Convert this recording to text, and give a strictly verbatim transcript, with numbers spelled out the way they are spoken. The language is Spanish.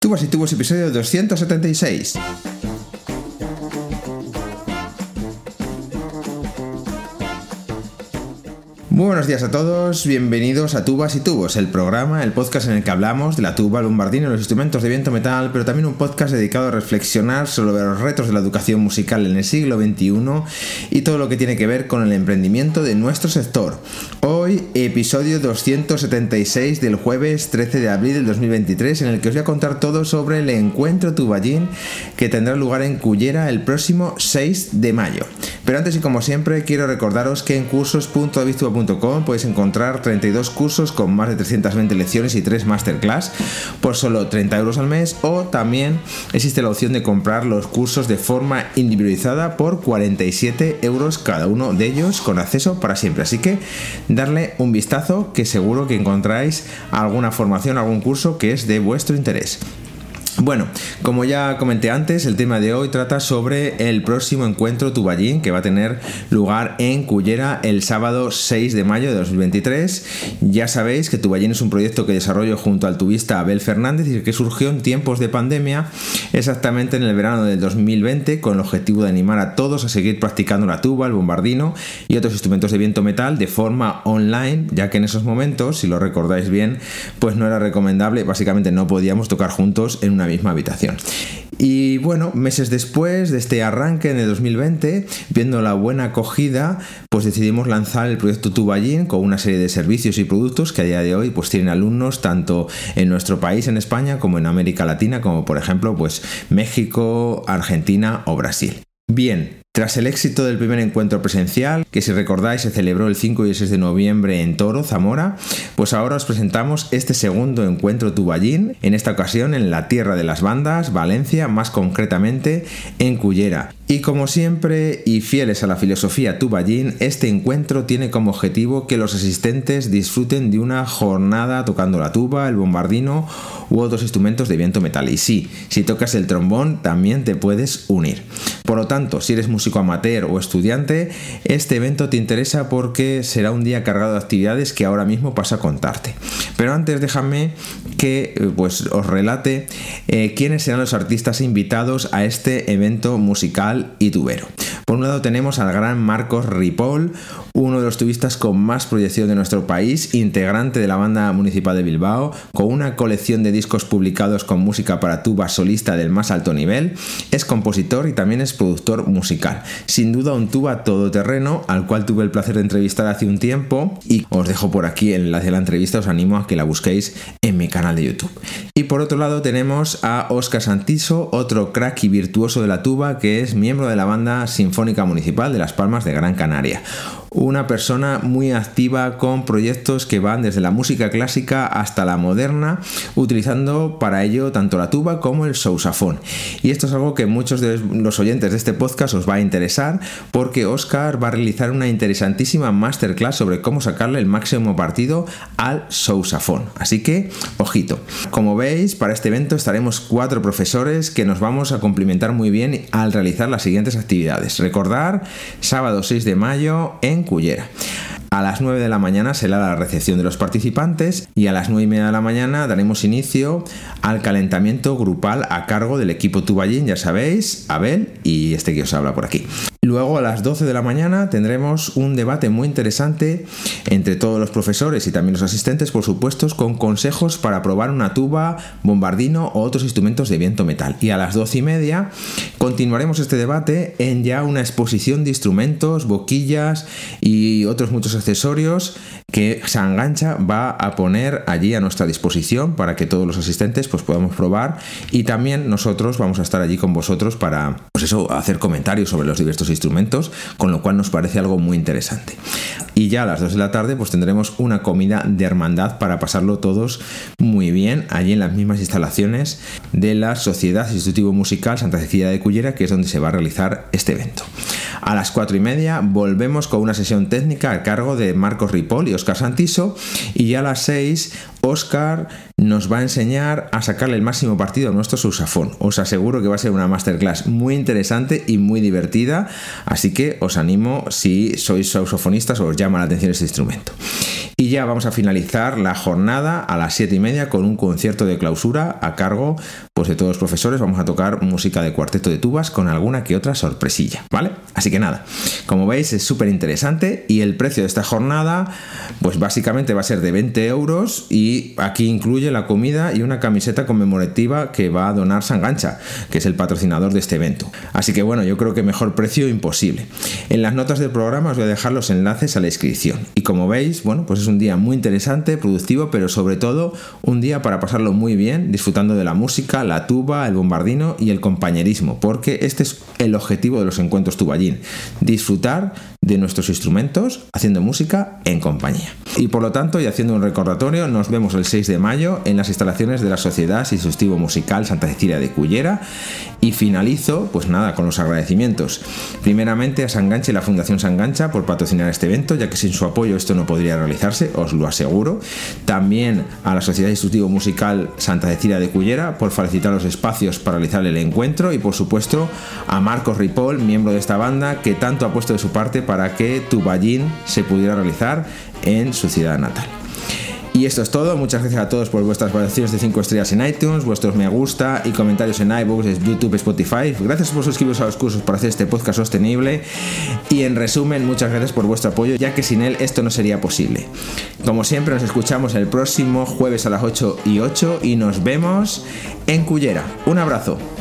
Tubas y Tubos, episodio doscientos setenta y seis. Muy buenos días a todos, bienvenidos a Tubas y Tubos, el programa, el podcast en el que hablamos de la tuba, el bombardino y los instrumentos de viento metal, pero también un podcast dedicado a reflexionar sobre los retos de la educación musical en el siglo veintiuno y todo lo que tiene que ver con el emprendimiento de nuestro sector. Hoy, episodio doscientos setenta y seis del jueves trece de abril del dos mil veintitrés, en el que os voy a contar todo sobre el encuentro Tuballín que tendrá lugar en Cullera el próximo seis de mayo. Pero antes y como siempre, quiero recordaros que en cursos punto davidtuba punto com podéis encontrar treinta y dos cursos con más de trescientas veinte lecciones y tres masterclass por solo treinta euros al mes, o también existe la opción de comprar los cursos de forma individualizada por cuarenta y siete euros cada uno de ellos, con acceso para siempre. Así que darle un vistazo, que seguro que encontráis alguna formación, algún curso que es de vuestro interés. Bueno, como ya comenté antes, el tema de hoy trata sobre el próximo encuentro Tuballín que va a tener lugar en Cullera el sábado seis de mayo de dos mil veintitrés. Ya sabéis que Tuballín es un proyecto que desarrollo junto al tubista Abel Fernández y que surgió en tiempos de pandemia, exactamente en el verano del dos mil veinte, con el objetivo de animar a todos a seguir practicando la tuba, el bombardino y otros instrumentos de viento metal de forma online, ya que en esos momentos, si lo recordáis bien, pues no era recomendable, básicamente no podíamos tocar juntos en una misma habitación. Y bueno, meses después de este arranque en el dos mil veinte, viendo la buena acogida, pues decidimos lanzar el proyecto Tuballín con una serie de servicios y productos que a día de hoy pues tienen alumnos tanto en nuestro país, en España, como en América Latina, como por ejemplo pues México, Argentina o Brasil. Bien, tras el éxito del primer encuentro presencial, que si recordáis se celebró el cinco y el seis de noviembre en Toro, Zamora, pues ahora os presentamos este segundo encuentro Tuballín, en esta ocasión en la tierra de las bandas, Valencia, más concretamente en Cullera. Y como siempre, y fieles a la filosofía Tuballín, este encuentro tiene como objetivo que los asistentes disfruten de una jornada tocando la tuba, el bombardino u otros instrumentos de viento metal. Y sí, si tocas el trombón también te puedes unir. Por lo tanto, si eres músico amateur o estudiante, este evento te interesa porque será un día cargado de actividades que ahora mismo paso a contarte. Pero antes déjame que pues, os relate eh, quiénes serán los artistas invitados a este evento musical y tubero. Por un lado tenemos al gran Marcos Ripoll, uno de los tubistas con más proyección de nuestro país, integrante de la banda municipal de Bilbao, con una colección de discos publicados con música para tuba solista del más alto nivel. Es compositor y también es productor musical. Sin duda un tuba todoterreno al cual tuve el placer de entrevistar hace un tiempo, y os dejo por aquí el enlace de la entrevista, os animo a que la busquéis en mi canal de YouTube. Y por otro lado tenemos a Óscar Santiso, otro crack y virtuoso de la tuba, que es miembro de la banda sinfónica municipal de Las Palmas de Gran Canaria. Una persona muy activa con proyectos que van desde la música clásica hasta la moderna, utilizando para ello tanto la tuba como el sousafón. Y esto es algo que muchos de los oyentes de este podcast os va a interesar, porque Óscar va a realizar una interesantísima masterclass sobre cómo sacarle el máximo partido al sousafón. Así que, ojito. Como veis, para este evento estaremos cuatro profesores que nos vamos a complementar muy bien al realizar las siguientes actividades. Recordar, sábado seis de mayo en Cullera. A las nueve de la mañana será la recepción de los participantes y a las nueve y media de la mañana daremos inicio al calentamiento grupal a cargo del equipo Tuballín, ya sabéis, Abel y este que os habla por aquí. Luego a las doce de la mañana tendremos un debate muy interesante entre todos los profesores y también los asistentes, por supuesto, con consejos para probar una tuba, bombardino o otros instrumentos de viento metal. Y a las doce y media continuaremos este debate en ya una exposición de instrumentos, boquillas y otros muchos accesorios que Sangancha va a poner allí a nuestra disposición para que todos los asistentes pues podamos probar, y también nosotros vamos a estar allí con vosotros para pues eso, hacer comentarios sobre los diversos instrumentos, con lo cual nos parece algo muy interesante. Y ya a las dos de la tarde pues tendremos una comida de hermandad para pasarlo todos muy bien allí en las mismas instalaciones de la Sociedad Institutivo Musical Santa Cecilia de Cullera, que es donde se va a realizar este evento. A las cuatro y media volvemos con una sesión técnica a cargo de Marcos Ripoll y Óscar Santiso, y ya a las seis Óscar nos va a enseñar a sacarle el máximo partido a nuestro sousafón. Os aseguro que va a ser una masterclass muy interesante y muy divertida, así que os animo, si sois sousafonistas o os llama la atención este instrumento. Y ya vamos a finalizar la jornada a las siete y media con un concierto de clausura a cargo pues de todos los profesores vamos a tocar música de cuarteto de tubas con alguna que otra sorpresilla, ¿vale? Así que nada, como veis es súper interesante y el precio de esta jornada pues básicamente va a ser de veinte euros y aquí incluye la comida y una camiseta conmemorativa que va a donar Sangancha, que es el patrocinador de este evento. Así que bueno, yo creo que mejor precio imposible. En las notas del programa os voy a dejar los enlaces a la inscripción y como veis, bueno, pues es un día muy interesante, productivo, pero sobre todo un día para pasarlo muy bien, disfrutando de la música, la tuba, el bombardino y el compañerismo, porque este es el objetivo de los encuentros tuballín, disfrutar de nuestros instrumentos haciendo música en compañía. Y por lo tanto, y haciendo un recordatorio, nos vemos el seis de mayo en las instalaciones de la Sociedad Institutivo Musical Santa Cecilia de Cullera y finalizo, pues nada, con los agradecimientos. Primeramente a Sangancha y la Fundación Sangancha por patrocinar este evento, ya que sin su apoyo esto no podría realizarse, os lo aseguro. También a la Sociedad Institutivo Musical Santa Cecilia de Cullera por facilitar los espacios para realizar el encuentro y por supuesto a Marcos Ripoll, miembro de esta banda, que tanto ha puesto de su parte para que Tuballín se pudiera realizar en su ciudad natal. Y esto es todo, muchas gracias a todos por vuestras valoraciones de cinco estrellas en iTunes, vuestros me gusta y comentarios en iVoox, YouTube, Spotify. Gracias por suscribiros a los cursos para hacer este podcast sostenible y en resumen, muchas gracias por vuestro apoyo, ya que sin él esto no sería posible. Como siempre, nos escuchamos el próximo jueves a las ocho y ocho y nos vemos en Cullera. Un abrazo.